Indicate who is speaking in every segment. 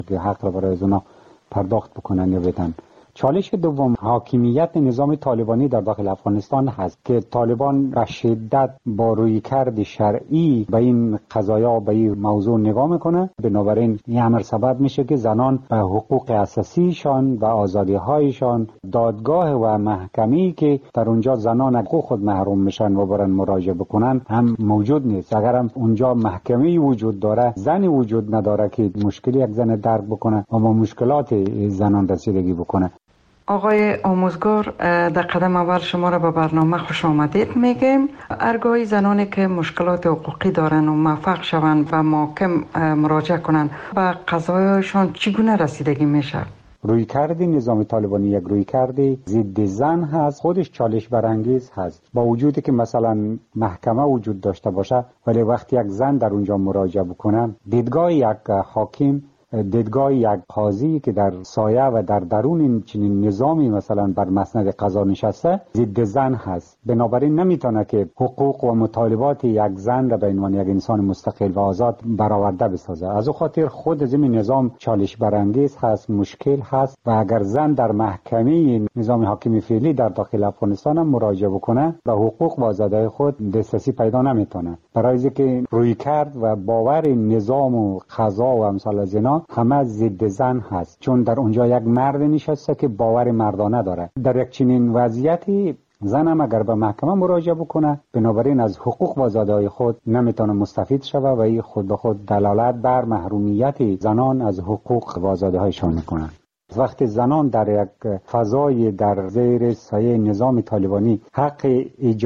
Speaker 1: که حق را برای اونا پرداخت بکنن یا بدن. چالش دوم حاکمیت نظام طالبانی در داخل افغانستان هست که طالبان به شدت با رویکرد شرعی به این قضایا به این موضوع نگاه میکنه. بنابراین این امر سبب میشه که زنان به حقوق اساسیشان و آزادی‌هایشان دادگاه و محکمه‌ای که در اونجا زنان حقوق خود محروم میشن و برن مراجعه بکنن هم موجود نیست. اگر هم اونجا محکمه‌ای وجود داره، زنی وجود نداره که مشکلی یک زن درک بکنه و با مشکلات زنان رسیدگی بکنه.
Speaker 2: آقای آموزگار، در قدم اول شما را به برنامه خوش آمدید میگیم. هرگاهی زنانی که مشکلات حقوقی دارن و موفق شوند و محکم مراجعه کنند به قضایایشان چگونه رسیدگی میشه؟
Speaker 1: رویکرد نظام طالبانی یک رویکرد ضد زن هست، خودش چالش برانگیز هست. با وجودی که مثلا محکمه وجود داشته باشه، ولی وقتی یک زن در اونجا مراجعه بکنه، دیدگاه یک حاکم، دیدگاه یک قاضی که در سایه و در درون این چنین نظامی مثلا بر مسند قضا نشسته ضد زن هست. بنابراین نمیتونه که حقوق و مطالبات یک زن را به عنوان یک انسان مستقل و آزاد برآورده بسازه. از او خاطر خود از این نظام چالش برانگیز هست، مشکل هست و اگر زن در محکمه نظام حاکمی فعلی در داخل افغانستان هم مراجعه بکنه به حقوق و آزادی خود دسترسی پیدا نمیتونه، برای اینکه رویکرد و باور نظام و قضا و امثال از اینا همه ضد زن هست، چون در اونجا یک مرد نشسته که باور مردانه داره. در یک چنین وضعیتی زن هم اگر به محکمه مراجعه بکنه، بنابراین از حقوق و آزادی‌های خود نمیتونه مستفید شوه و این خود به خود دلالت بر محرومیت زنان از حقوق و آزادی‌هایشان میکنه. وقتی زنان در یک فضای در زیر سایه نظام طالبانی حق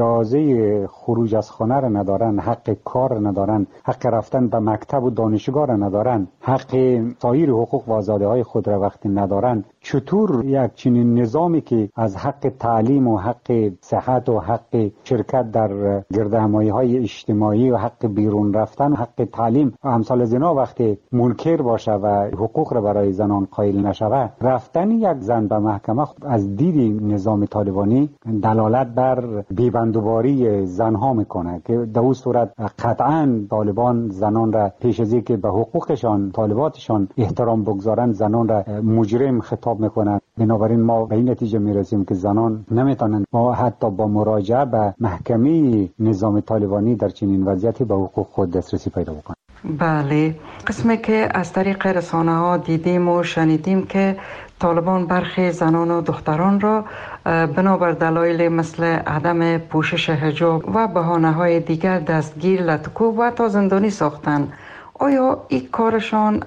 Speaker 1: اجازه خروج از خانه را ندارن، حق کار را ندارن، حق رفتن به مکتب و دانشگاه را ندارن، حق سایر حقوق و آزادی‌های خود را وقتی ندارن، چطور یک چنین نظامی که از حق تعلیم و حق صحت و حق شرکت در گردهمایی‌های اجتماعی و حق بیرون رفتن و حق تعلیم و امثال از اینا وقتی منکر باشه و حقوق را برای زنان قائل نشود، رفتن یک زن به محکمه از دید نظام طالبانی دلالت بر بی‌بندوباری زنها میکنه که در اون صورت قطعاً طالبان زنان را پیش از اینکه به حقوقشان طالباتشان احترام بگذارند زنان را مجرم خطاب میکنند. بنابراین ما به این نتیجه میرسیم که زنان نمیتونند ما حتی با مراجعه به محکمه نظام طالبانی در چنین وضعیتی به حقوق خود دسترسی پیدا بکنند.
Speaker 2: بله، قسمی که از طریق رسانه ها دیدیم و شنیدیم که طالبان برخی زنان و دختران را بنابر دلایل مثل عدم پوشش حجاب و بهانه های دیگر دستگیر، لطکوب و تا زندانی ساختند. آیا این کارشان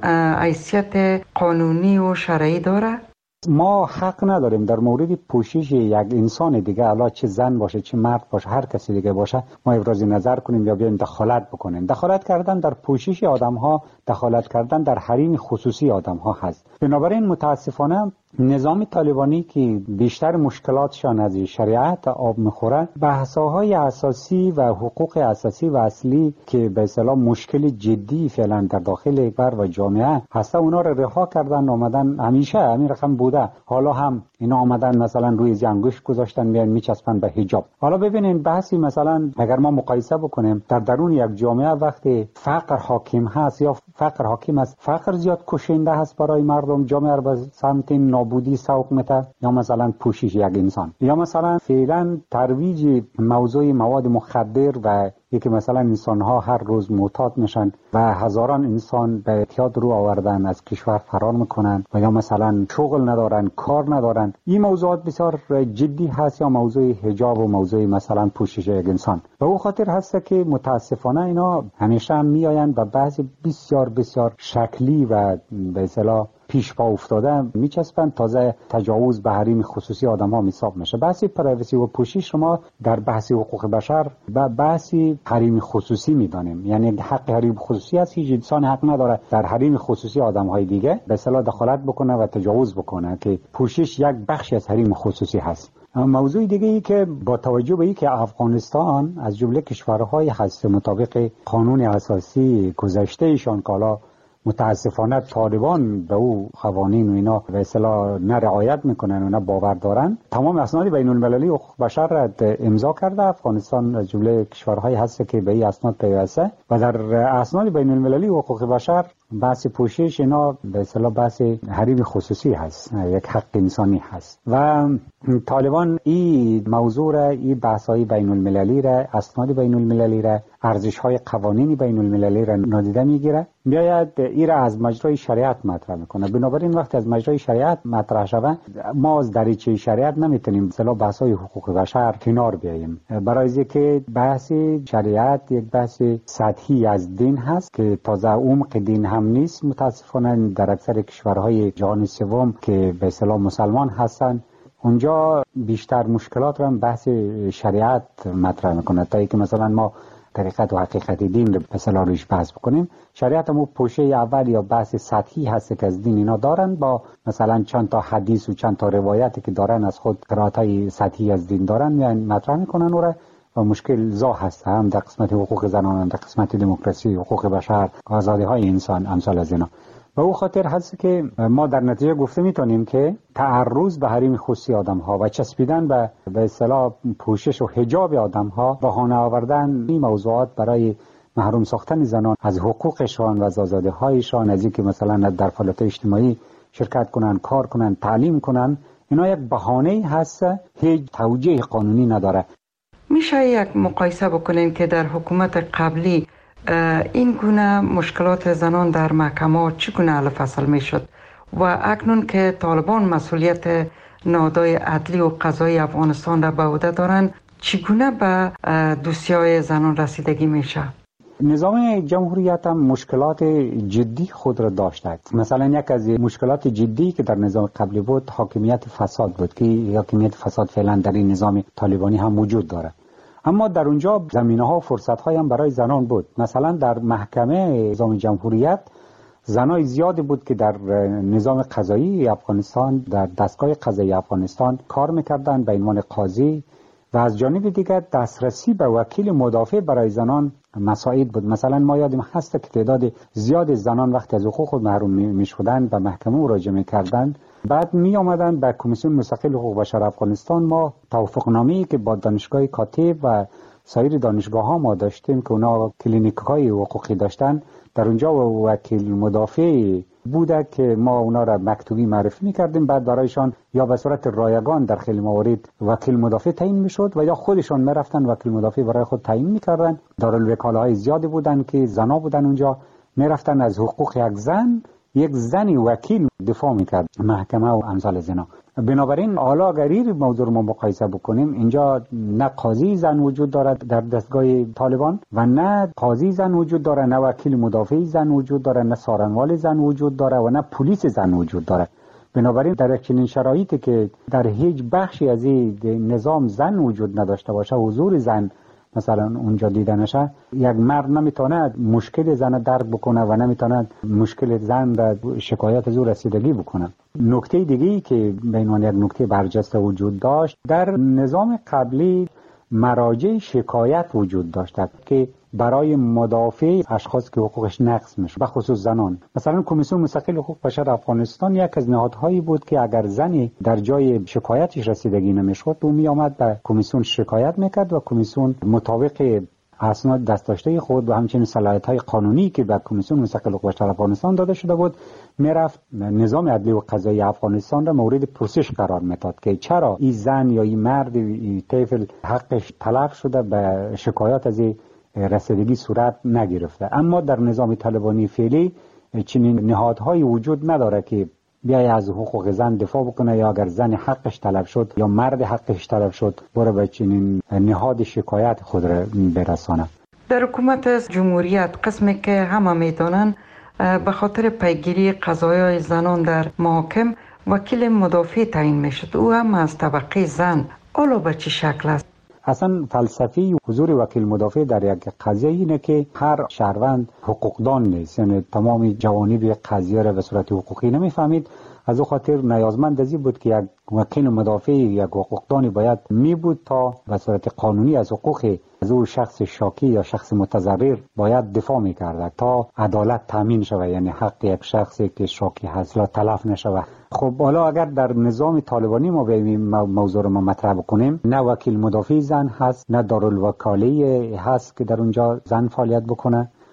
Speaker 2: حیثیت قانونی و شرعی داره؟
Speaker 1: ما حق نداریم در مورد پوشش یک انسان دیگه، حالا چه زن باشه چه مرد باشه هر کسی دیگه باشه، ما ابراز نظر کنیم یا بیایم دخالت بکنیم. دخالت کردن در پوشش آدم ها، دخالت کردن در حریم خصوصی آدم ها هست. بنابراین متاسفانه نظام طالبانی که بیشتر مشکلاتشان از شریعت آب میخوره، بحث‌های اساسی و حقوق اساسی و اصلی که به اصطلاح مشکل جدی فعلا در داخل بر و جامعه هست، اونا رو رها کردن، آمدن همیشه همین رقم بوده، حالا هم اینا آمدن مثلا روی زنگوش گذاشتن میان میچسبن به حجاب. حالا ببینین بحثی مثلا اگر ما مقایسه بکنیم در درون یک جامعه وقتی فقر حاکم هست یا فقر حاکم است، فقر زیاد کشنده هست برای مردم، جامعه رو به سمت نابودی سوق میده، یا مثلا پوشش یک انسان، یا مثلا فعلا ترویج موضوع مواد مخدر و یکی مثلا انسان ها هر روز معتاد میشن و هزاران انسان به اعتیاد رو آوردن از کشور فرار میکنن و یا مثلا شغل ندارن، کار ندارن. این موضوعات بسیار جدی هست، یا موضوع حجاب و موضوع مثلا پوشش یک انسان. به او خاطر هست که متاسفانه اینا همیشه هم میآیند و بعضی بسیار بسیار شکلی و به اصطلاح پیش پا افتاده میچسبن، تازه تجاوز به حریم خصوصی آدم ها حساب میشه. بحث پرایوسی و پوشش شما در بحث حقوق بشر و بحث حریم خصوصی میدانیم، یعنی حق حریم خصوصی است. هیچ انسان حق نداره در حریم خصوصی آدم های دیگه به اصطلاح دخالت بکنه و تجاوز بکنه، که پوشش یک بخشی از حریم خصوصی هست. موضوع دیگه ای که با توجه به اینکه افغانستان از جمله کشورهای هست مطابق قانون اساسی گذشته ایشان که حالا متاسفانه طالبان به او قوانین و اینا به اصطلاح نه رعایت میکنن و نه باور دارن، تمام اسناد بین المللی حقوق بشر را امضا کرده. افغانستان از جمله کشورهایی هست که به این اسناد پیوسته و در اسناد بین المللی حقوق بشر بحث پوشش اینا به اصطلاح بحث حریم خصوصی هست، یک حق انسانی هست و طالبان این موضوع را، این بحث‌های بین المللی را، اسناد بین المللی را، ارزش‌های قوانین بین المللی را نادیده میگیره، میاید این را از مجرای شریعت مطرح میکنه. بنابراین وقتی از مجرای شریعت مطرح شود، ما از دریچه شریعت نمیتونیم به اصطلاح بحث‌های حقوق بشر کنار بیاییم، برای اینکه بحث شریعت یک بحث سطحی از دین هست که تازه عمق دین هم نیست. متاسفانه در اکثر کشورهای جهان سوم که به اصطلاح مسلمان هستند، اونجا بیشتر مشکلات را بحث شریعت مطرح میکنه تا اینکه مثلا ما طریقت و حقیقت دین رو مثلا روش بحث بکنیم. شریعت هم پوشه اول یا بحث سطحی هست که از دین اینا دارن، با مثلا چند تا حدیث و چند تا روایتی که دارن از خود قرائت‌های سطحی از دین دارن، یعنی مطرح میکنن و مشکل زا هست، هم در قسمت حقوق زنان، در قسمت دموکراسی، حقوق بشر، آزادی‌های انسان، امثال از اینا. و او خاطر هست که ما در نتیجه گفته میتونیم که تعرض به حریم خصوصی آدم‌ها و چسبیدن به اصطلاح پوشش و حجاب آدم‌ها، بهانه آوردن این موضوعات برای محروم ساختن زنان از حقوقشان و از آزادی‌هایشان، از اینکه مثلا در فعالیت اجتماعی شرکت کنن، کار کنن، تعلیم کنن، اینا یک بهانه هست، هیچ توجیه قانونی نداره.
Speaker 2: میشه یک مقایسه بکنیم که در حکومت قبلی این گونه مشکلات زنان در محکمه چگونه حل فصل میشد و اکنون که طالبان مسئولیت نهادهای عدلی و قضایی افغانستان را به عهده دارند، چگونه به دوسیای زنان رسیدگی میشه؟
Speaker 1: نظام جمهوریت هم مشکلات جدی خود را داشته. مثلا یک از مشکلات جدی که در نظام قبلی بود حاکمیت فساد بود که حاکمیت فساد فعلا در این نظام طالبانی هم وجود داره، اما در اونجا زمینه‌ها و فرصت‌های هم برای زنان بود. مثلا در محکمه نظام جمهوریت زنای زیادی بود که در نظام قضایی افغانستان، در دستگاه قضایی افغانستان کار می‌کردند به عنوان قاضی، و از جانب دیگر دسترسی به وکیل مدافع برای زنان مساعد بود. مثلا ما یادم هست که تعداد زیاد زنان وقتی از حقوق خود محروم می‌شدند به محکمه مراجعه می‌کردند، بعد می آمدن به کمیسیون مستقل حقوق بشر افغانستان. ما توافقنامه‌ای که با دانشگاه کاتب و سایر دانشگاه‌ها ما داشتیم که اونا کلینیک‌های حقوقی داشتن، در اونجا وکیل مدافع بوده که ما اونا را مکتوبی معرفی می‌کردیم، بعد برایشان یا به صورت رایگان در خیلی موارد وکیل مدافع تعیین می‌شد و یا خودشان می‌رفتن وکیل مدافع برای خود تعیین می‌کردن. دارالوکاله‌های زیادی بودن که زنا بودن، اونجا می‌رفتن از حقوق یک زنی وکیل دفاع میکرد محکمه و امثال زنا. بنابراین حالا اگر این موضوع رو ما مقایسه بکنیم، اینجا نه قاضی زن وجود دارد در دستگاه طالبان و نه قاضی زن وجود داره، نه وکیل مدافع زن وجود داره، نه سارنوال زن وجود داره و نه پلیس زن وجود داره. بنابراین در چنین شرایطی که در هیچ بخشی از این نظام زن وجود نداشته باشه، حضور زن مثلا اونجا دیده نشه، یک مرد نمیتونه مشکل زن درک بکنه و نمیتونه مشکل زن در شکایت از او رسیدگی بکنه. نکته دیگه‌ای که به عنوان یک نکته برجسته وجود داشت، در نظام قبلی مراجع شکایت وجود داشت که برای مدافع اشخاص که حقوقش نقض میشه، به خصوص زنان. مثلا کمیسیون مستقل حقوق بشر افغانستان یک از نهادهایی بود که اگر زنی در جای شکایتش رسیدگی نمیشد، او می آمد به کمیسیون شکایت میکرد و کمیسیون مطابق اسناد دستداشته خود و همچنین صلاحیت‌های قانونی که به کمیسیون مستقل حقوق بشر افغانستان داده شده بود، میرفت نظام عدلی و قضایی افغانستان را مورد پرسش قرار میداد که چرا این زن یا این مرد این طفل حقش تلف شده، به شکایت از رسیدگی صورت نگرفته. اما در نظام طالبانی فعلی چنین نهادهایی وجود نداره که بیای از حقوق زن دفاع بکنه، یا اگر زن حقش طلب شد یا مرد حقش طلب شد برای به چنین نهاد شکایت خود را برسانه.
Speaker 2: در حکومت جمهوریت قسمی که همه میدانند به خاطر پیگیری قضایای زنان در محاکم وکیل مدافع تعیین میشد، او هم از طبقه زن. حالا به چه شکل است؟
Speaker 1: اصلا فلسفی حضور وکیل مدافع در یک قضیه اینه که هر شهروند حقوقدان نیست، یعنی تمام جوانب قضیه را به صورت حقوقی نمیفهمید. از او خاطر نیازمند از این بود که یک وکیل مدافع یک حقوقدانی باید می بود تا به صورت قانونی از حقوق از او شخص شاکی یا شخص متضرر باید دفاع می‌کرد تا عدالت تامین شود، یعنی حق یک شخصی که شاکی هست لا تلف نشود. خب حالا اگر در نظام طالبانی ما به موضوع رو مطرح بکنیم، نه وکیل مدافع زن هست، نه دارالوکاله هست که در اونجا زن فعالیت بکنه،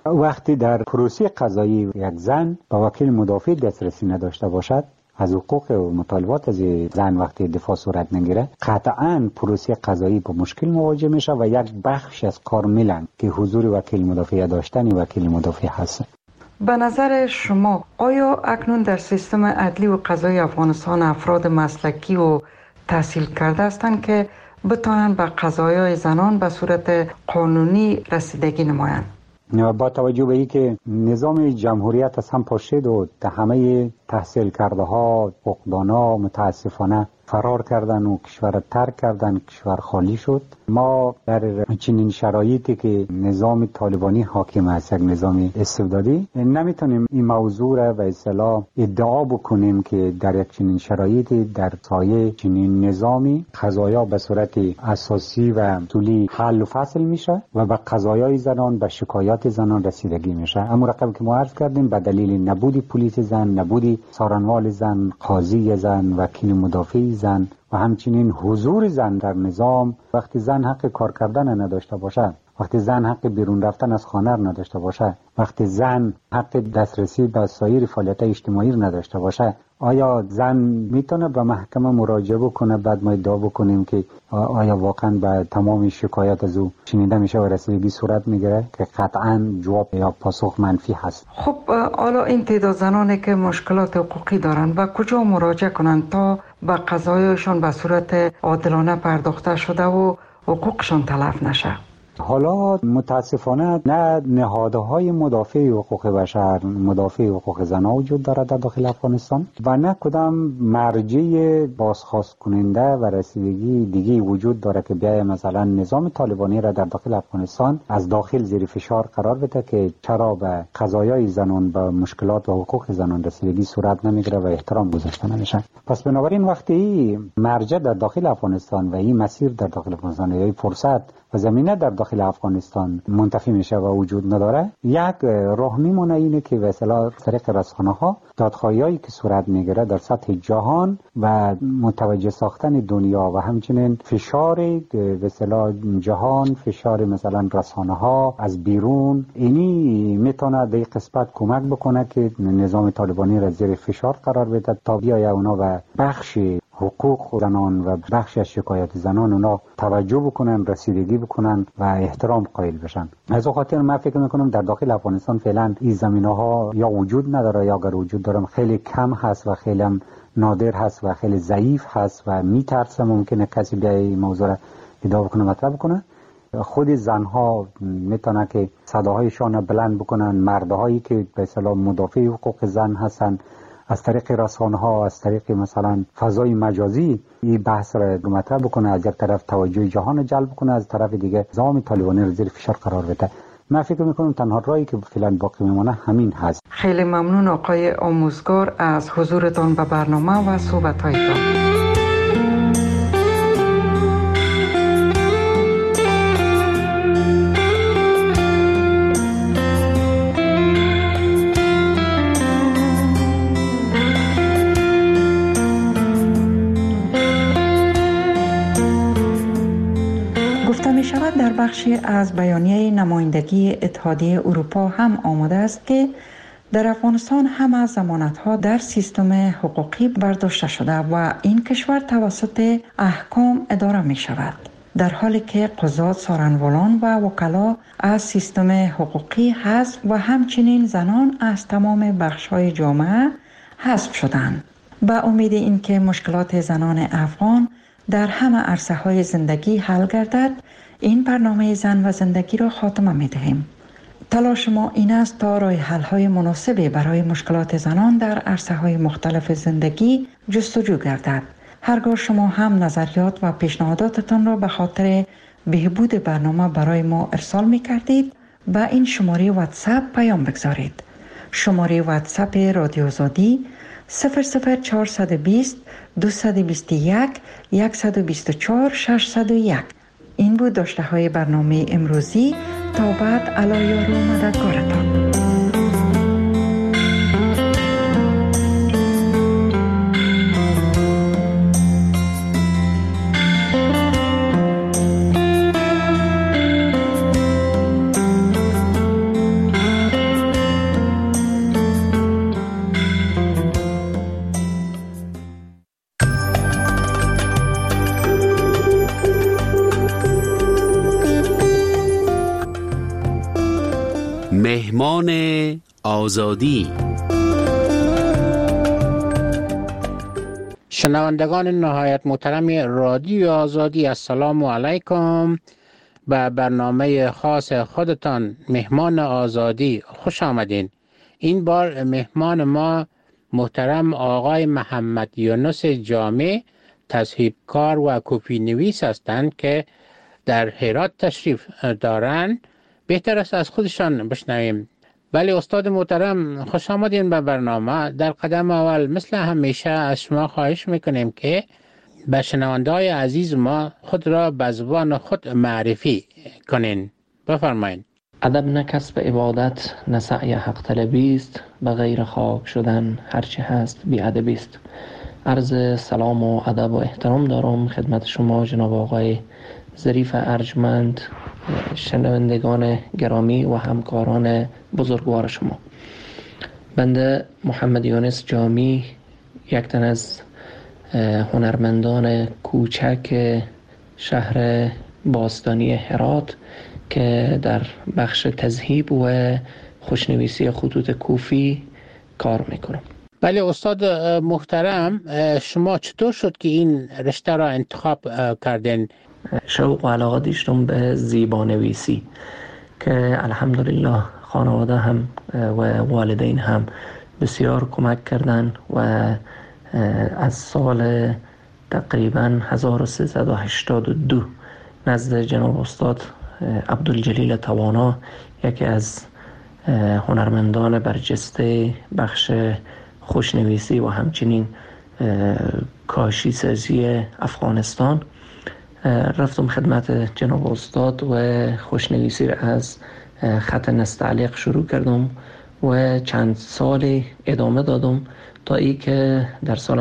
Speaker 1: وقتی در پروسه قضایی یک زن با وکیل مدافع دسترسی نداشته باشد، از حقوق و مطالبات از زن وقتی دفاع صورت نگیره، قطعاً پروسه قضایی با مشکل مواجه میشه و یک بخش از کارملن که حضور وکیل مدافع داشتن وکیل مدافع هست.
Speaker 2: به نظر شما آیا اکنون در سیستم عدلی و قضایی افغانستان افراد مسلکی و تحصیل کرده هستند که بتوانند به قضایای زنان به صورت قانونی رسیدگی نمایند؟
Speaker 1: با توجه به این که نظام جمهوریت از هم پاشید و همه تحصیل کرده ها حقوقدانا متاسفانه فرار کردن و کشور ترک کردن، کشور خالی شد. ما در چنین شرایطی که نظام طالبانی حاکم است، یک نظام استبدادی، نمیتونیم این موضوع را به اصطلاح ادعا بکنیم که در یک چنین شرایطی در سایه چنین نظامی قضایا به صورت اساسی و اصولی حل و فصل میشه و به قضایای زنان، به شکایات زنان رسیدگی میشه. اما رقم که ما عرض کردیم به دلیل نبودی پلیس زن، نبودی سارنوال زن، قاضی زن، وکیل مدافع زن و همچنین حضور زن در نظام، وقتی زن حق کار کردن نداشته باشه، وقتی زن حق بیرون رفتن از خانه نداشته باشه، وقتی زن حق دسترسی به سایر فعالیت اجتماعی نداشته باشه، آیا زن میتونه به محکمه مراجعه بکنه؟ بعد ما ادعا بکنیم که آیا واقعا به تمام شکایت از او شنیده میشه و رسیدگی صورت میگیره؟ که قطعا جواب یا پاسخ منفی هست.
Speaker 2: خب حالا این تعداد زنانی که مشکلات حقوقی دارند و کجا مراجعه کنند تا به قضایشان به صورت عادلانه پرداخته شده و حقوقشان تلف نشه؟
Speaker 1: حالا متاسفانه نه نهادهای مدافع حقوق بشر، مدافع حقوق زنان وجود دارد در داخل افغانستان و نه کدام مرجع بازخواست کننده و رسیدگی دیگه وجود دارد که بیای مثلا نظام طالبانی را در داخل افغانستان از داخل زیر فشار قرار بده که چرا به قضایای زنان، به مشکلات و حقوق زنان رسیدگی صورت نمیگیره و احترام گذاشته نمیشه. پس بنابراین وقتی مرجع در داخل افغانستان و این مسیر در داخل افغانستان یا فرصت و زمینه در داخل افغانستان منتفی میشه و وجود نداره، یک راه میمونه اینه که به اصطلاح طریق رسانه‌ها دادخواهیایی که صورت میگیره در سطح جهان و متوجه ساختن دنیا و همچنین فشار به اصطلاح جهان، فشار مثلا رسانه‌ها از بیرون، اینی میتونه در قسمت کمک بکنه که نظام طالبانی را زیر فشار قرار بده تا بیاید اونا و بخش حقوق زنان و بخش از شکایت زنان اونا توجه بکنن، رسیدگی بکنن و احترام قائل بشن. از خاطر من فکر میکنم در داخل افغانستان فعلا این زمینه‌ها یا وجود نداره یا اگر وجود داره خیلی کم هست و خیلی نادر هست و خیلی ضعیف هست و میترسه ممکنه کسی بیای این موضوع را ادعا بکنه، مطرح بکنه. خود زنها میتونه که صداهایشان بلند بکنن، مردهایی که به اصطلاح مدافع حقوق زن هستن از طریق رسانه‌ها، از طریق مثلا فضای مجازی این بحث را مطرح بکنه، از یک طرف توجه جهان جلب کنه، از طرف دیگه نظام طالبانی را زیر فشار قرار بده. من فکر میکنم تنها راهی که فعلا باقی میمونه همین هست.
Speaker 2: خیلی ممنون آقای آموزگار از حضورتان به برنامه و صحبت‌هایتان. در بخشی از بیانیه نمایندگی اتحادیه اروپا هم آمده است که در افغانستان همه ضمانت‌ها در سیستم حقوقی برداشته شده و این کشور توسط احکام اداره می شود، در حالی که قضات، سارنوالان و وکلا از سیستم حقوقی حذف و همچنین زنان از تمام بخش‌های جامعه حذف شدند. با امید اینکه مشکلات زنان افغان در همه عرصه‌های زندگی حل گردد، این برنامه زن و زندگی را خاتمه می دهیم. تلاش ما این است تا راه حل‌های مناسبی برای مشکلات زنان در عرصه‌های مختلف زندگی جستجو گردد. هرگاه شما هم نظریات و پیشنهاداتتان را به خاطر بهبود برنامه برای ما ارسال می کردید، با این شماره واتساپ پیام بگذارید. شماره واتساپ رادیو آزادی 00420 221 124 601. این بود داشته های برنامه امروزی. تا بعد، علی و مددگارتان.
Speaker 3: مهمان آزادی.
Speaker 4: شنوندگان نهایت محترم رادیو آزادی، السلام علیکم. به برنامه خاص خودتان مهمان آزادی خوش آمدین. این بار مهمان ما محترم آقای محمد یونس جامی، تصحیح‌کار و کپی نویس هستند که در هرات تشریف دارند. بهتر است از خودشان بشنویم. بله استاد محترم، خوش آمدین به برنامه. در قدم اول مثل همیشه از شما خواهش میکنیم که به شنونده‌های عزیز ما خود را به زبان خود معرفی کنین. بفرمایید.
Speaker 5: ادب نه کسب عبادت، نه سعی حق طلبی است، به غیر خاک شدن هرچی هست بی ادبی است. عرض سلام و ادب و احترام دارم خدمت شما جناب آقای ظریف ارجمند، شنوندگان گرامی و همکاران بزرگوار شما. بنده محمد یونس جامی، یک تن از هنرمندان کوچک شهر باستانی هرات که در بخش تذهیب و خوشنویسی خطوط کوفی کار میکنم.
Speaker 4: بله استاد محترم، شما چطور شد که این رشته را انتخاب کردین؟
Speaker 5: شوق و علاقه داشتم به زیبانویسی که الحمدلله خانواده هم و والدین هم بسیار کمک کردن و از سال تقریبا 1382 نزد جناب استاد عبدالجلیل توانا، یکی از هنرمندان برجسته بخش خوشنویسی و همچنین کاشی سازی افغانستان، رفتم خدمت جناب استاد و خوشنویسی را از خط نستعلیق شروع کردم و چند سال ادامه دادم تا ای که در سال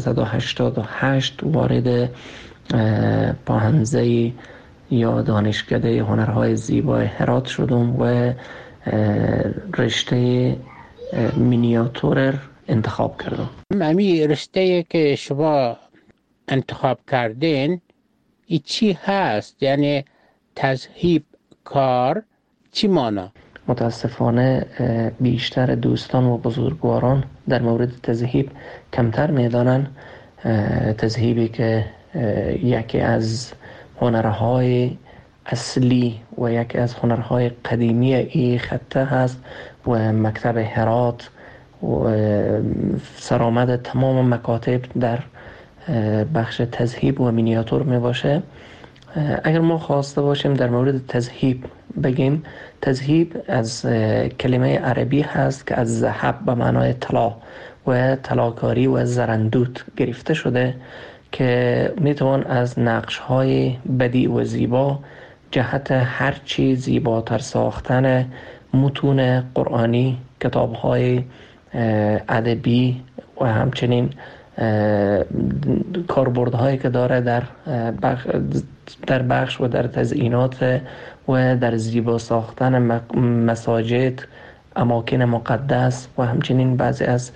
Speaker 5: 1388 وارد پاهنزه یا دانشکده هنرهای زیبای هرات شدم و رشته مینیاتور انتخاب کردم.
Speaker 4: امی رشته که شما انتخاب کردین ای چی هست؟ یعنی تذهیب کار چی مانا؟
Speaker 5: متاسفانه بیشتر دوستان و بزرگواران در مورد تذهیب کمتر میدانن. تذهیبی که یکی از هنرهای اصلی و یکی از هنرهای قدیمی این خطه هست و مکتب هرات و سرآمد تمام مکاتب در بخش تذهیب و مینیاتور می باشه. اگر ما خواسته باشیم در مورد تذهیب بگیم، تذهیب از کلمه عربی هست که از ذهب به معنای طلا و طلاکاری و زرندوت گرفته شده که میتوان از نقش‌های بدیع و زیبا جهت هر چی زیباتر ساختن متون قرآنی، کتاب‌های ادبی و همچنین کاربردهایی که داره در بخش و در تزیینات و در زیبا ساختن مساجد، اماکن مقدس و همچنین بعضی از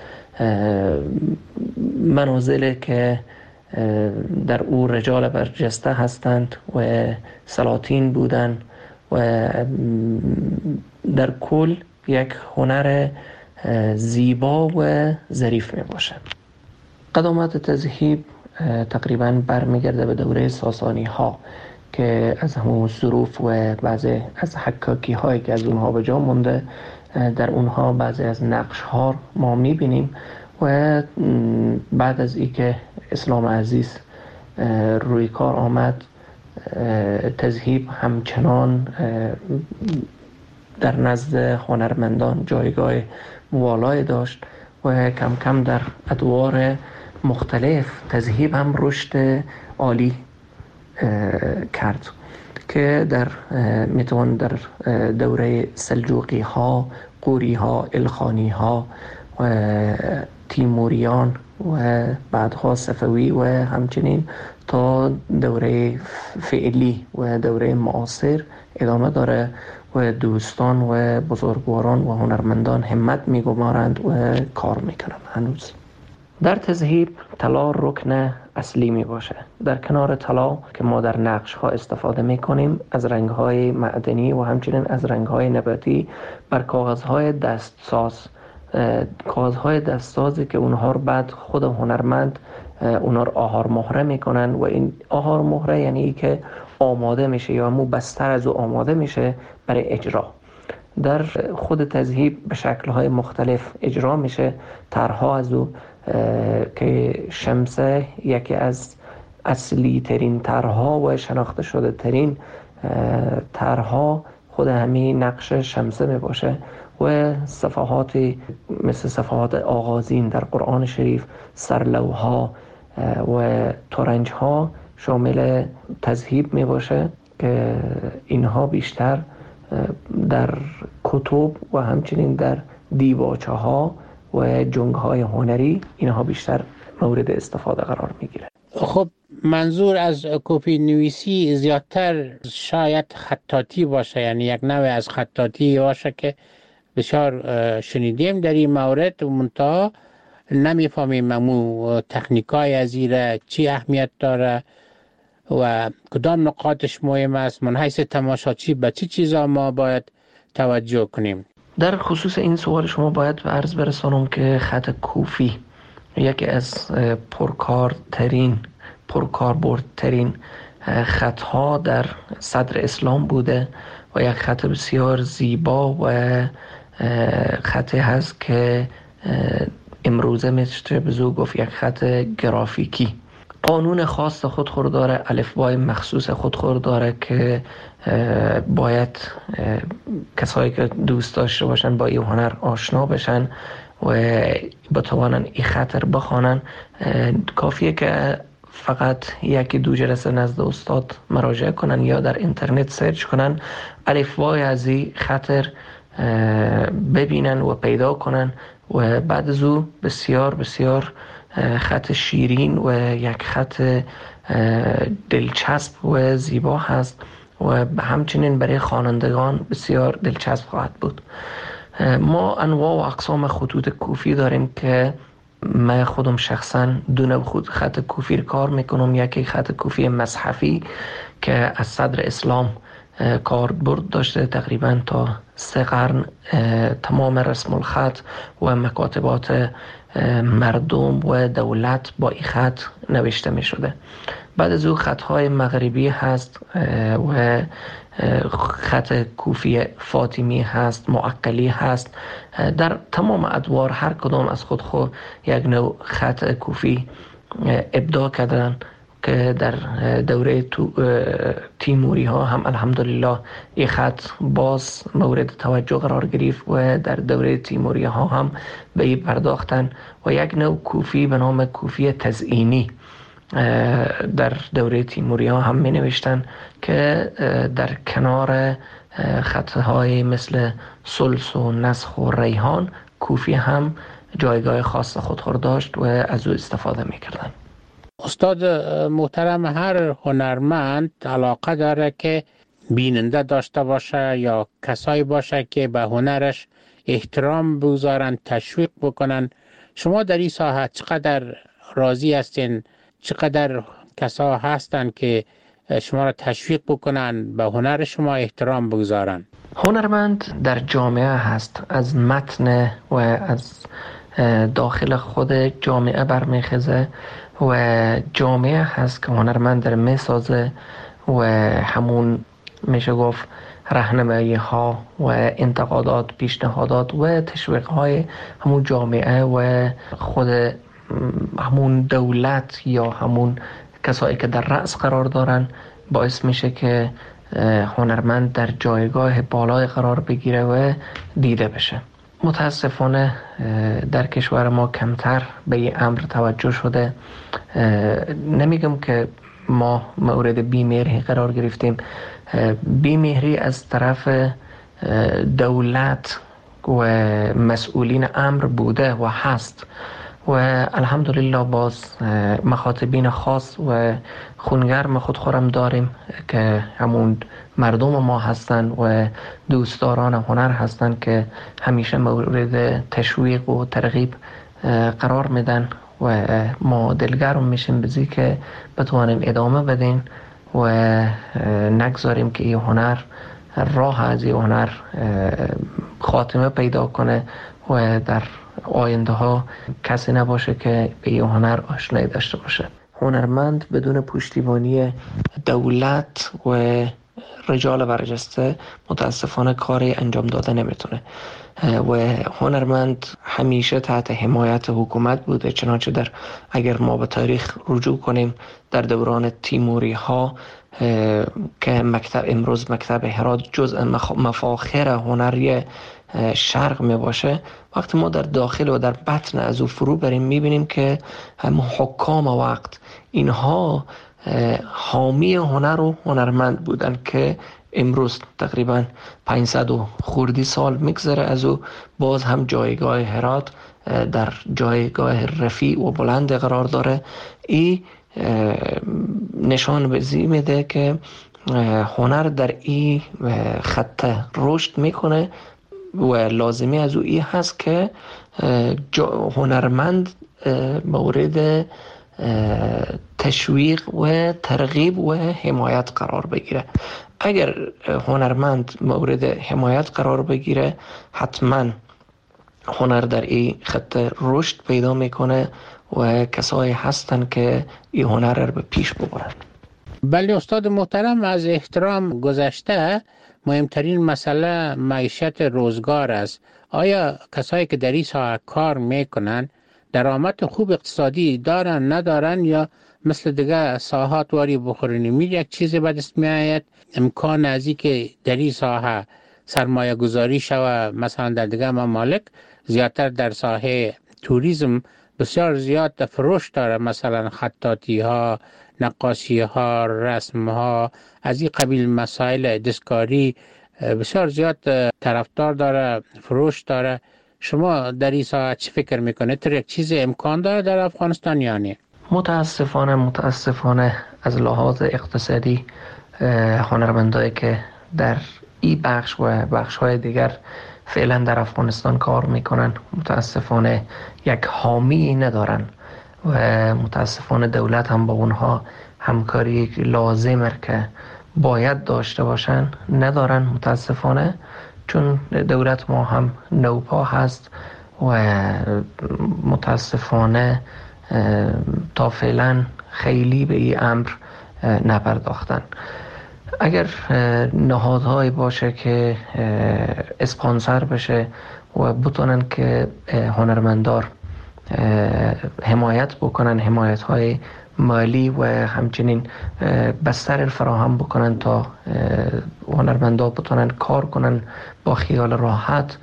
Speaker 5: منازل که در او رجال برجسته هستند و سلاطین بودند و در کل یک هنر زیبا و ظریف می باشه. قدامت تذهیب تقریبا برمیگرده به دوره ساسانی ها که از همون ظروف و بعضی از حکاکی هایی که از اونها به جا مونده، در اونها بعضی از نقش ها ما میبینیم و بعد از ای که اسلام عزیز روی کار آمد، تذهیب همچنان در نزد هنرمندان جایگاه موالای داشت و کم کم در ادوار مختلف تذهیب هم رشد عالی کرد که میتوان در دوره سلجوقی ها، قوری ها، الخانی ها و تیموریان و بعدها صفوی و همچنین تا دوره فعلی و دوره معاصر ادامه داره و دوستان و بزرگواران و هنرمندان همت میگمارند و کار میکنند هنوز. در تذهیب طلا رکن اصلی می باشه. در کنار طلا که ما در نقش ها استفاده می کنیم از رنگ های معدنی و همچنین از رنگ های نباتی بر کاغذ های دستسازی که اونها رو بعد خود هنرمند اونها رو آهار مهره میکنن و این آهار مهره یعنی که آماده میشه یا همون بستر از او آماده میشه برای اجرا. در خود تذهیب به شکل‌های مختلف اجرا میشه. طرح‌ها از او که شمسه یکی از اصلی ترین طرح‌ها و شناخته شده ترین طرح‌ها خود همین نقش شمسه می باشه و صفحاتی مثل صفحات آغازین در قرآن شریف، سرلوها و ترنج‌ها شامل تذهیب می باشه که اینها بیشتر در کتب و همچنین در دیباچه ها و جنگ های هنری اینها بیشتر مورد استفاده قرار می گیره.
Speaker 4: خب منظور از کپی نویسی زیادتر شاید خطاطی باشه، یعنی یک نوع از خطاطی باشه که بسیار شنیدیم در این مورد، منتها نمیفهمیم امو تکنیکای از ایره چی اهمیت داره و کدام نقاطش مهم است. من حیث تماشاچی به چی چیزا ما باید توجه کنیم؟
Speaker 5: در خصوص این سوال شما باید به عرض برسانم که خط کوفی یکی از پرکاربردترین خطها در صدر اسلام بوده و یک خط بسیار زیبا و خطی هست که امروزه میشه بزرگ گفت یک خط گرافیکی. قانون خاص خودخور داره، الفبای مخصوص خودخور داره که باید کسایی که دوست داشته باشن با این هنر آشنا بشن و بتوانن این خط رو بخوانن. کافیه که فقط یکی دو جلسه نزد استاد مراجعه کنن یا در اینترنت سرچ کنن، الفبای از این خط ببینن و پیدا کنن و بعد از او بسیار بسیار خط شیرین و یک خط دلچسب و زیبا هست و همچنین برای خوانندگان بسیار دلچسب خواهد بود. ما انواع و اقسام خطوط کوفی داریم که من خودم شخصا دو نوع خط کوفی رو کار میکنم. یکی خط کوفی مصحفی که از صدر اسلام کاربرد داشته، تقریبا تا 3 قرن تمام رسم الخط و مکاتبات مردم و دولت با این خط نوشته می شده. بعد از او خطهای مغربی هست و خط کوفی فاطمی هست، معقلی هست. در تمام ادوار هر کدام از خود یک نوع خط کوفی ابداع کردن که در دوره تیموری ها هم الحمدلله این خط باز مورد توجه قرار گرفت و در دوره تیموری ها هم به این پرداختن و یک نوع کوفی به نام کوفی تزئینی در دوره تیموری ها هم می نوشتن که در کنار خطهای مثل سلس و نسخ و ریحان کوفی هم جایگاه خاص خودخور داشت و از او استفاده می کردن.
Speaker 4: استاد محترم، هر هنرمند علاقه داره که بیننده داشته باشه یا کسایی باشه که به هنرش احترام بگذارن، تشویق بکنن. شما در این ساحه چقدر راضی هستین؟ چقدر کسا هستن که شما را تشویق بکنن، به هنر شما احترام بگذارن؟
Speaker 5: هنرمند در جامعه هست، از متن و از داخل خود جامعه برمیخزه و جامعه هست که هنرمند در میسازه و همون میشه گفت راهنمایی ها و انتقادات، پیشنهادات و تشویق های همون جامعه و خود همون دولت یا همون کسایی که در رأس قرار دارن باعث میشه که هنرمند در جایگاه بالای قرار بگیره و دیده بشه. متاسفانه در کشور ما کمتر به این امر توجه شده. نمیگم که ما مورد بیمهری قرار گرفتیم، بیمهری از طرف دولت و مسئولین امر بوده و هست و الحمدلله باز مخاطبین خاص و خونگرم خودخورم داریم که همون مردم ما هستن و دوستداران هنر هستن که همیشه مورد تشویق و ترغیب قرار میدن و ما دلگرم میشیم بزی که بتوانیم ادامه بدیم و نگذاریم که این هنر راه از این هنر خاتمه پیدا کنه و در آینده ها کسی نباشه که به این هنر آشنایی داشته باشه. هنرمند بدون پشتیبانی دولت و رجال برجسته متاسفانه کاری انجام داده نمیتونه و هنرمند همیشه تحت حمایت حکومت بوده. چنانچه اگر ما به تاریخ رجوع کنیم در دوران تیموری ها که امروز مکتب هرات جزء مفاخر هنری شرق می باشه، وقتی ما در داخل و در بطن از او فرو بریم میبینیم که هم حکام وقت اینها حامی هنر و هنرمند بودن که امروز تقریبا 500 و خوردی سال میگذره از او باز هم جایگاه هرات در جایگاه رفیع و بلند قرار داره. این نشان بزی میده که هنر در این خط رشد میکنه و لازمی از او این هست که هنرمند مورد تشویق و ترغیب و حمایت قرار بگیره. اگر هنرمند مورد حمایت قرار بگیره حتما هنر در این خط رشد پیدا میکنه و کسایی هستن که این هنر رو به پیش ببرن.
Speaker 4: بله استاد محترم، از احترام گذشته مهمترین مسئله معیشت روزگار است. آیا کسایی که در این ساحه کار میکنن درآمد خوب اقتصادی دارن ندارن یا مثل دیگه ساحات واری بخورین میره یک چیزی به دست میآید؟ امکان از این که در این ساحه سرمایه گذاری شوه مثلا در دیگه ممالک زیادتر در ساحه توریسم بسیار زیاد فروش داره، مثلا خطاطی ها، نقاشی ها، رسم ها، از این قبیل مسائل دستکاری بسیار زیاد طرفدار داره، فروش داره. شما در این ساعت چی فکر میکنه؟ تر یک چیز امکان داره در افغانستان یا نه؟
Speaker 5: متاسفانه از لحاظ اقتصادی هنرمندایی که در این بخش و بخش‌های دیگر فعلا در افغانستان کار میکنن متاسفانه یک حامی ندارن و متاسفانه دولت هم با اونها همکاری لازمه که باید داشته باشن ندارن متاسفانه، چون دولت ما هم نوپا هست و متاسفانه تا فعلا خیلی به این امر نپرداختن. اگر نهادهایی باشه که اسپانسر بشه و بتونن که هنرمندار حمایت بکنن، حمایت های مالی و همچنین بستر فراهم بکنن تا هنرمندا بتونن کار کنن با خیال راحت،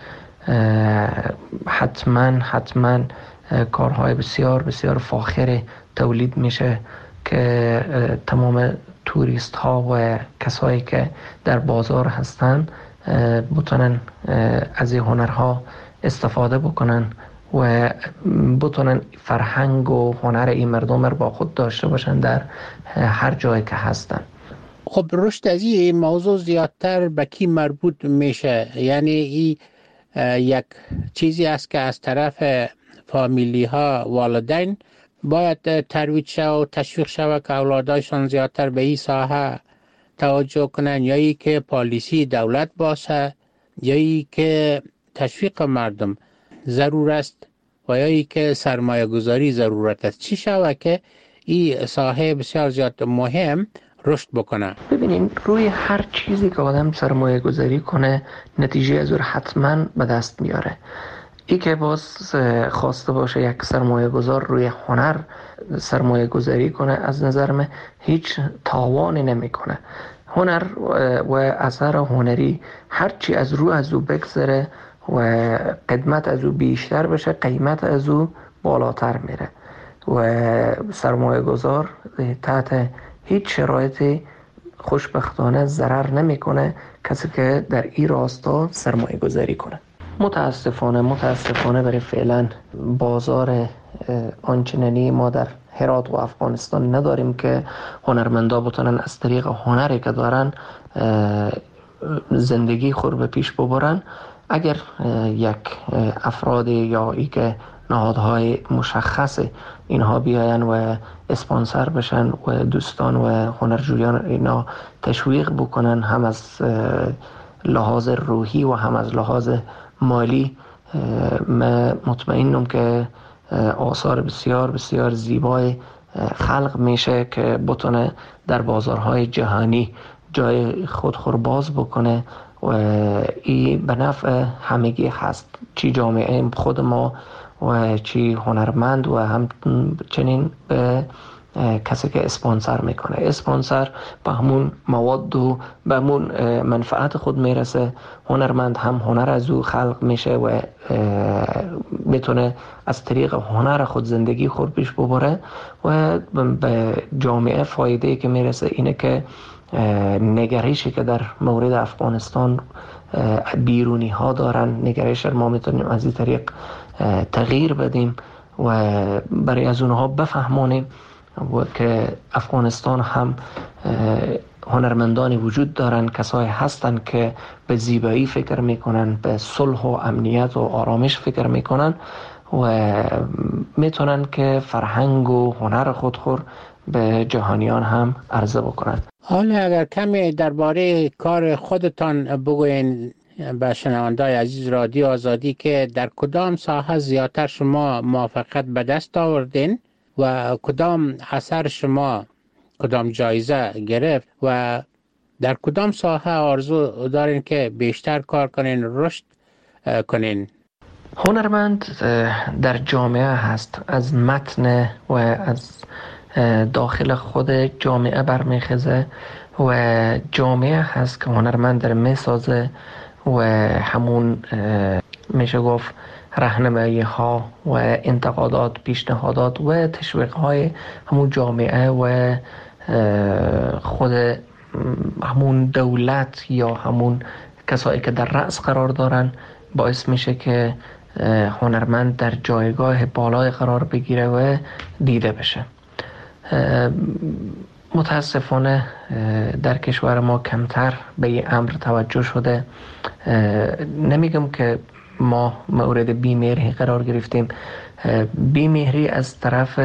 Speaker 5: حتما کارهای بسیار بسیار فاخر تولید میشه که تمام توریست ها و کسایی که در بازار هستن بتونن از این هنرها استفاده بکنن و بتونن فرهنگ و هنر این مردم رو با خود داشته باشن در هر جایی که هستن.
Speaker 4: خب رشد از این موضوع زیادتر به کی مربوط میشه؟ یعنی این یک چیزی است که از طرف فامیلی ها، والدین باید ترویج شود و تشویق شود که اولادایشان زیادتر به این ساحه توجه کنن، یا ای که پالیسی دولت باشه، یا ای که تشویق مردم ضرور است و یا ای که سرمایه گذاری ضرورت است؟ چی شود که این ساحه بسیار زیاد مهم رشد بکنه؟
Speaker 5: ببینین روی هر چیزی که آدم سرمایه گذاری کنه نتیجه از اون حتما به دست میاره. ای که باز خواسته باشه یک سرمایه گذار روی هنر سرمایه گذاری کنه از نظر من هیچ تاوانی نمی کنه. هنر و اثر هنری هرچی از او بگذره و قدمت از او بیشتر بشه قیمت از او بالاتر میره و سرمایه گذار تحت هیچ شرایطی خوشبختانه ضرر نمیکنه کسی که در این راستا سرمایه گذاری کنه. متاسفانه برای فعلا بازار آنچنانی ما در هرات و افغانستان نداریم که هنرمندا بتونن از طریق هنری که دارن زندگی خود به پیش ببرن. اگر یک افرادی یا ای که نهادهای مشخص اینها بیاین و اسپانسر بشن و دوستان و هنرجویان اینا تشویق بکنن، هم از لحاظ روحی و هم از لحاظ مالی. من مطمئنم که آثار بسیار بسیار زیبای خلق میشه که بتونه در بازارهای جهانی جای خودخور باز بکنه و این به نفع همگی هست، چی جامعه خود ما و چی هنرمند و همچنین به کسی که اسپانسر میکنه. اسپانسر به همون مواد و به همون منفعت خود میرسه. هنرمند هم هنر از او خلق میشه و میتونه از طریق هنر خود زندگی خود پیش ببره و به جامعه فایده که میرسه اینه که نگرشی که در مورد افغانستان بیرونی ها دارن، نگرش ما میتونیم از این طریق تغییر بدیم و برای از اونها بفهمانیم و که افغانستان هم هنرمندانی وجود دارن، کسایی هستن که به زیبایی فکر میکنن، به صلح و امنیت و آرامش فکر میکنن و میتونن که فرهنگ و هنر خودخور به جهانیان هم عرضه بکنن.
Speaker 4: حالا اگر کمی درباره کار خودتان بگوین به شنونده‌های عزیز رادیو آزادی که در کدام ساحه زیادتر شما موفقیت به دست آوردین و کدام اثر شما کدام جایزه گرفت و در کدام ساحه آرزو دارین که بیشتر کار کنین، رشد کنین؟
Speaker 5: هنرمند در جامعه هست، از متن و از داخل خود جامعه برمیخزه و جامعه هست که هنرمند در میسازه و همون میشه گفت راهنمایی ها و انتقادات، پیشنهادات و تشویق های همون جامعه و خود همون دولت یا همون کسایی که در رأس قرار دارن باعث میشه که هنرمند در جایگاه بالای قرار بگیره و دیده بشه. متاسفانه در کشور ما کمتر به این امر توجه شده. نمیگم که ما مورد بیمهری قرار گرفتیم، بیمهری از طرف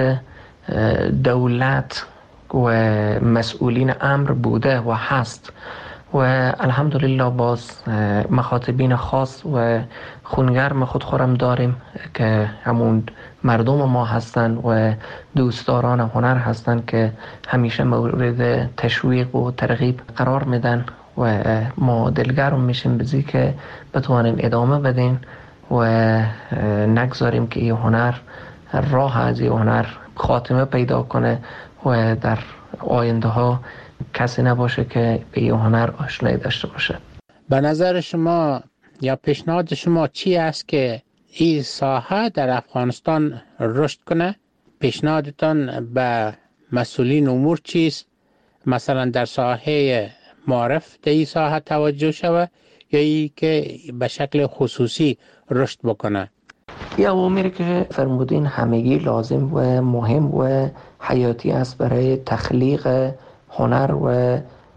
Speaker 5: دولت و مسئولین امر بوده و هست و الحمدلله باز مخاطبین خاص و خونگرم خودخورم داریم که همون مردم ما هستن و دوستداران هنر هستن که همیشه مورد تشویق و ترغیب قرار میدن و ما دلگرم میشیم بزی که بتوانیم ادامه بدیم و نگذاریم که این هنر راه از این هنر خاتمه پیدا کنه و در آینده ها کسی نباشه که به این هنر آشنایی داشته باشه.
Speaker 4: به نظر شما یا پیشنهاد شما چی است که این ساحه در افغانستان رشد کنه؟ پیشنهادتان به مسئولین امور چیست؟ مثلا در ساحه معرف در این ساحه توجه شود یا ای که به شکل خصوصی رشد بکنه؟
Speaker 5: یا اوامری که فرمودین همگی لازم و مهم و حیاتی است برای تخلیق هنر و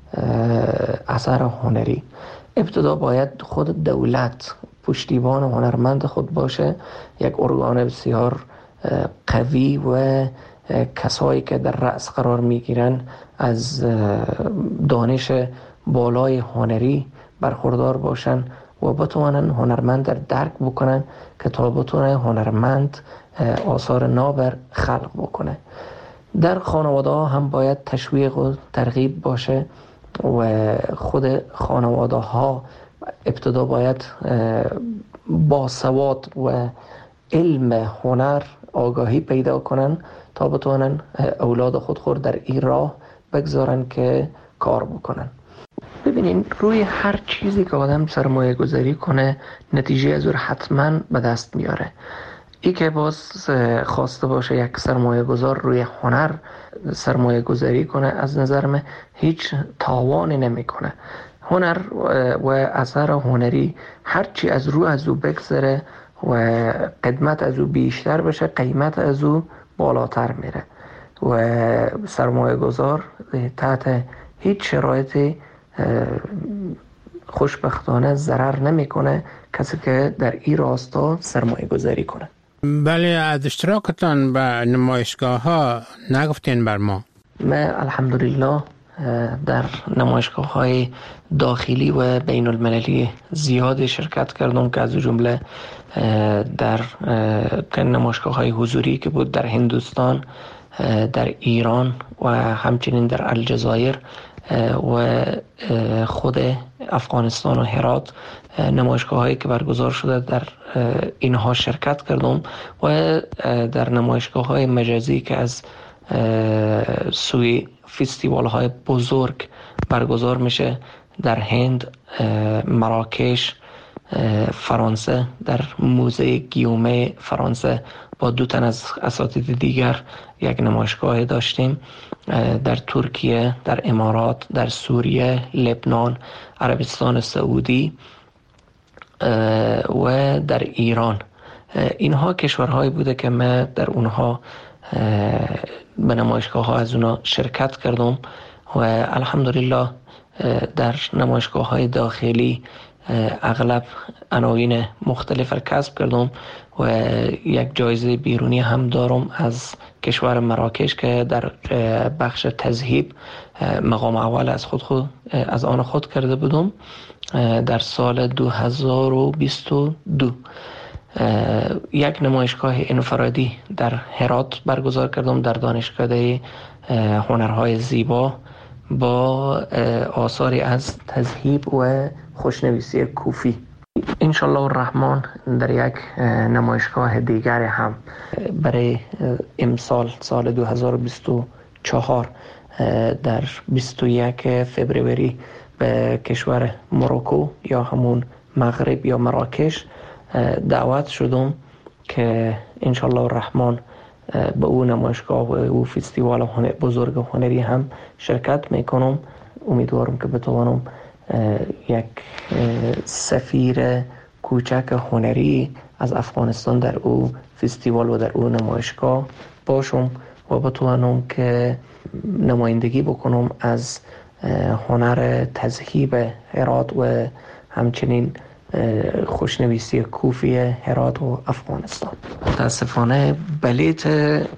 Speaker 5: اثر هنری. ابتدا باید خود دولت پشتیبان هنرمند خود باشه، یک ارگان بسیار قوی و کسایی که در رأس قرار میگیرن از دانش بالای هنری برخوردار باشن و بتوانن هنرمند در درک بکنن که تا بتونه هنرمند آثار نابر خلق بکنه. در خانواده ها هم باید تشویق و ترغیب باشه و خود خانواده ها ابتدا باید با سواد و علم هنر آگاهی پیدا کنن تا بتونن اولاد خودخور در این راه بگذارن که کار بکنن. ببینین روی هر چیزی که آدم سرمایه گذاری کنه نتیجه از اون حتما به دست میاره. ای که باز خواسته باشه یک سرمایه گذار روی هنر سرمایه گذاری کنه از نظر من هیچ تاوانی نمی کنه. هنر و اثر هنری هرچی از او بگذره و قدمت از او بیشتر بشه قیمت از او بالاتر میره و سرمایه گذار تحت هیچ شرایطی خوشبختانه ضرر نمیکنه کسی که در این راستا سرمایه گذاری کنه.
Speaker 4: بله، از اشتراکتان به نمایشگاه ها نگفتین بر ما.
Speaker 5: من الحمدلله در نمایشگاه های داخلی و بین المللی زیاد شرکت کردم که از جمله در نمایشگاه های حضوری که بود در هندوستان، در ایران و همچنین در الجزایر و خود افغانستان و هرات، نمایشگاه هایی که برگزار شده در اینها شرکت کردم و در نمایشگاه های مجازی که از سوی فستیوال های بزرگ برگزار میشه در هند، مراکش، فرانسه، در موزه گیومه فرانسه با 2 تن از اساتید دیگر یک نمایشگاه داشتیم، در ترکیه، در امارات، در سوریه، لبنان، عربستان سعودی و در ایران. اینها کشورهایی بوده که من در اونها به نمایشگاه ها از اونها شرکت کردم و الحمدلله در نمایشگاه های داخلی اغلب عناوین مختلف را کسب کردم و یک جایزه بیرونی هم دارم از کشور مراکش که در بخش تذهیب مقام اول از آن خود کرده بودم در سال 2022. یک نمایشگاه انفرادی در هرات برگزار کردم در دانشکده هنرهای زیبا با آثاری از تذهیب و خوشنویسی کوفی. انشالله الرحمن در یک نمایشگاه دیگر هم برای امسال سال 2024 در 21 فبروری به کشور مراکو یا همون مغرب یا مراکش دعوت شدم که انشالله الرحمن به او نمایشگاه و او فستیوال بزرگ هنری هم شرکت میکنم. امیدوارم که بتوانم یک سفیر کوچک هنری از افغانستان در او فستیوال و در او نمایشگاه باشم و بتوانم که نمایندگی بکنم از هنر تذهیب هرات و همچنین خوشنویسی کوفی هرات و افغانستان. متاسفانه بلیت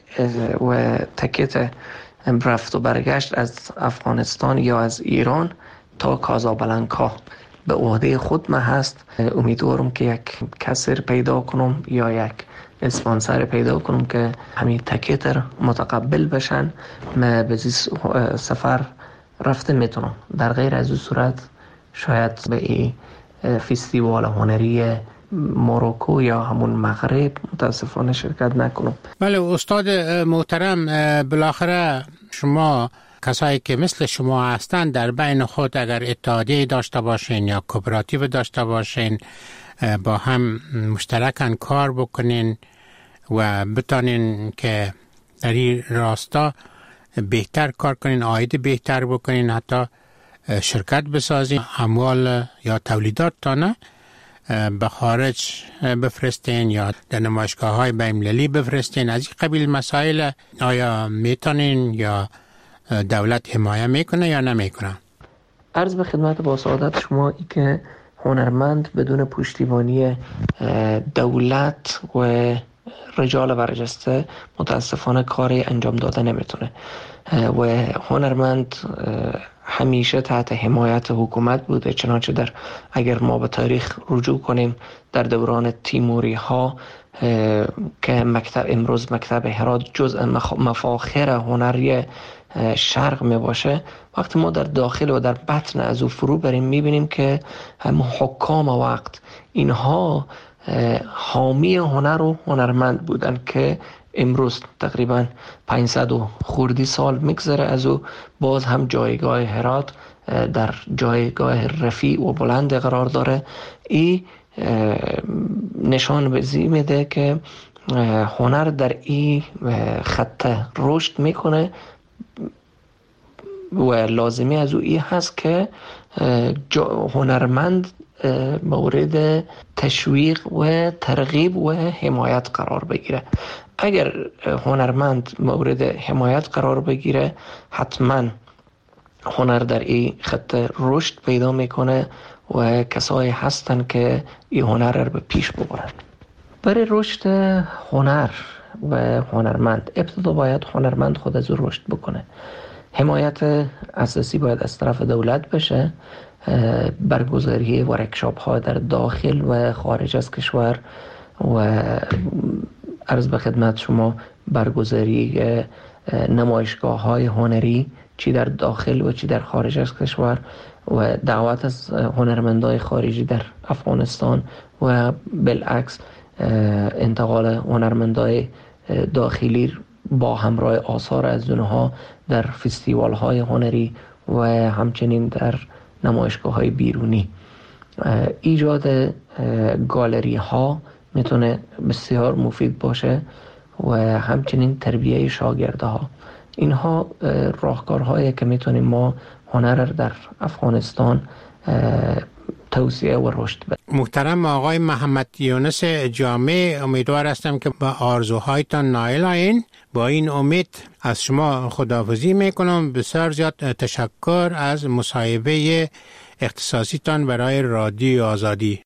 Speaker 5: و تکت رفت و برگشت از افغانستان یا از ایران تا کازابلانکا به عهده خود من هست. امیدوارم که یک کسی پیدا کنم یا یک اسپانسر پیدا کنم که همین تکت متقبل بشن، من به سفر رفته میتونم. در غیر از این صورت شاید به این فستیوال هنری مراکو یا همون مغرب متاسفانه شرکت نکنم.
Speaker 4: بله استاد محترم، بالاخره شما کسایی که مثل شما هستند در بین خود اگر اتحادیه داشته باشین یا کوپراتیو داشته باشین، با هم مشترکاً کار بکنین و بتانین که در این راستا بهتر کار کنین، عاید بهتر بکنین، حتی شرکت بسازین، اموال یا تولیدات تانه به خارج بفرستین یا در نمایشگاه های بین‌المللی بفرستین. از این قبیل مسائل آیا میتونین یا دولت حمایه میکنه یا نمیکنه؟
Speaker 5: عرض به خدمت با سعادت شما ای که هنرمند بدون پشتیبانی دولت و رجال برجسته متاسفانه کاری انجام داده نمیتونه و هنرمند همیشه تحت حمایت حکومت بوده. چنانچه اگر ما به تاریخ رجوع کنیم در دوران تیموری ها که امروز مکتب هرات جزء مفاخر هنری شرق می باشه، وقتی ما در داخل و در بطن از او فرو بریم میبینیم که هم حکام وقت اینها حامی هنر و هنرمند بودن که امروز تقریبا 500 و خوردی سال میگذره از او باز هم جایگاه هرات در جایگاه رفیع و بلند قرار داره. این نشان بزی میده که هنر در این خطه رشد میکنه و لازمی از او این هست که هنرمند مورد تشویق و ترغیب و حمایت قرار بگیره. اگر هنرمند مورد حمایت قرار بگیره حتما هنر در این خط رشد پیدا میکنه و کسایی هستن که این هنر رو به پیش ببرن. برای رشد هنر و هنرمند، ابتدا باید هنرمند خود از او رشد بکنه. حمایت اساسی باید از طرف دولت بشه، برگزاری ورکشاپ ها در داخل و خارج از کشور و عرض به خدمت شما برگزاری نمایشگاه های هنری چی در داخل و چی در خارج از کشور و دعوت از هنرمندای خارجی در افغانستان و بالعکس انتقال هنرمندای داخلی با همراه آثار از اونها در فستیوال های هنری و همچنین در نمایشگاه های بیرونی. ایجاد گالری ها میتونه بسیار مفید باشه و همچنین تربیه شاگرده ها. اینها راهکارهایی که میتونیم ما هنر در افغانستان توسعه و رشد بدیم.
Speaker 4: محترم آقای محمد یونس جامع، امیدوار هستم که با آرزوهایتان نائل آیین. با این امید از شما خداحافظی میکنم. بسیار زیاد تشکر از مصاحبه اختصاصیتان برای رادیو آزادی.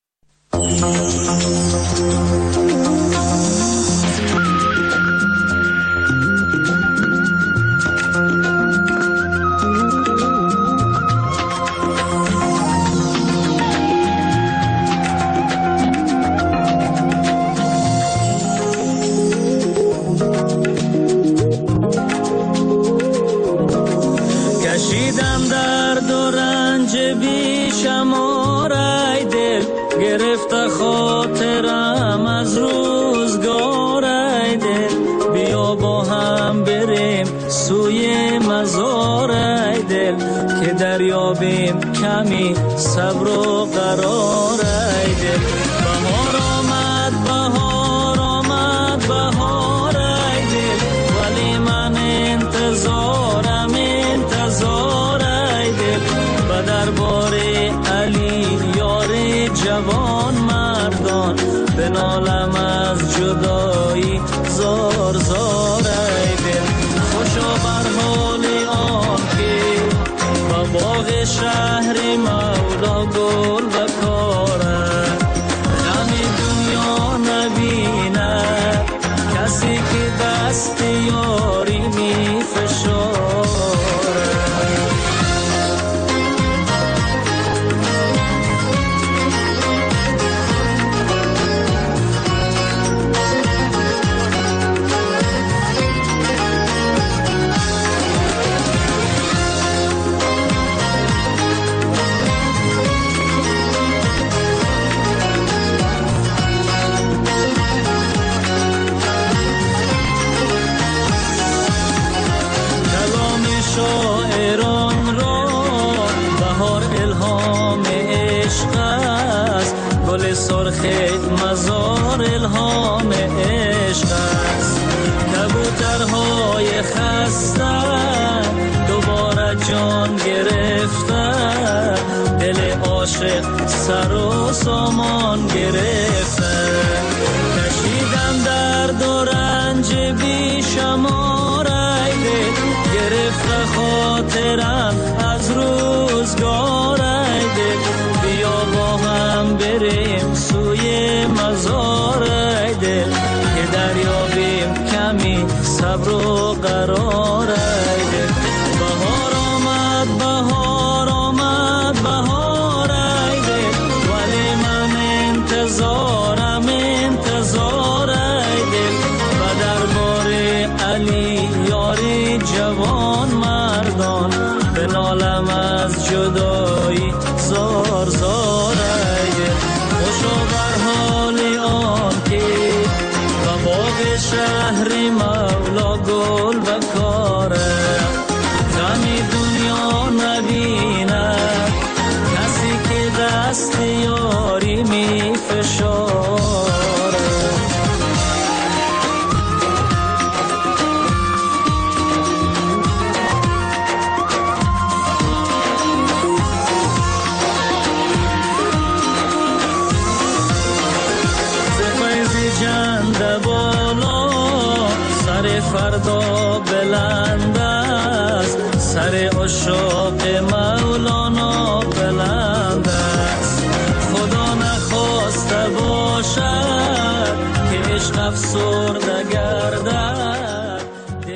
Speaker 6: خاطرم از روزگار ایده، بیا با هم بریم سوی مزار ایده که دریابیم کمی صبر و قرار ایده. بهار آمد بهار آمد بهار ایده، ولی من انتظارم ایده به دربار علی یار جوان مردان، بنالم از جدایی زار زار ای دل. خوشا بر حال آن که با باغ شهر مولا گل و کاره، غم دنیا نبینه کسی که دست یاری می فشاره. شاعران را بهار الهام عشق است، گل سرخ مزار الهام عشق است. کبوترهای خسته دوباره جان گرفته، دل عاشق سر و سامان گرفته. کشیدم درد و رنج بی شمار گرفته خاطرم از روزگار ایده، بیا با هم بریم سوی مزار ایده که دریابیم کمی صبر و قرار ایده. بهار آمد بهار آمد بهار ایده، ولی من انتظارم ایده و دربار علی یاری جوان مردان، بنالم از جدایی زار زار ایده. خوشا بر حال آن که و باغ شهر مولا گل و کاره، غمی دنیا نبینه کسی که دست یاری می فشاره. فردا بلند است، سر عشاق مولانا بلند است. خدا نخواسته باشد افسرده گردد